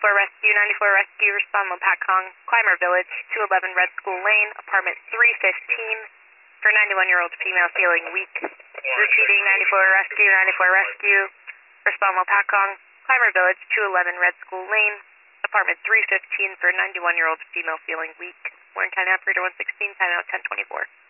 Rescue, 94 Rescue, respond Lopatcong, Clymer Village, 211 Red School Lane, apartment 315, for 91-year-old female feeling weak. Repeating, 94 Rescue, 94 Rescue, respond Lopatcong, Clymer Village, 211 Red School Lane, apartment 315, for 91-year-old female feeling weak. Warren County Operator 116, timeout 1024.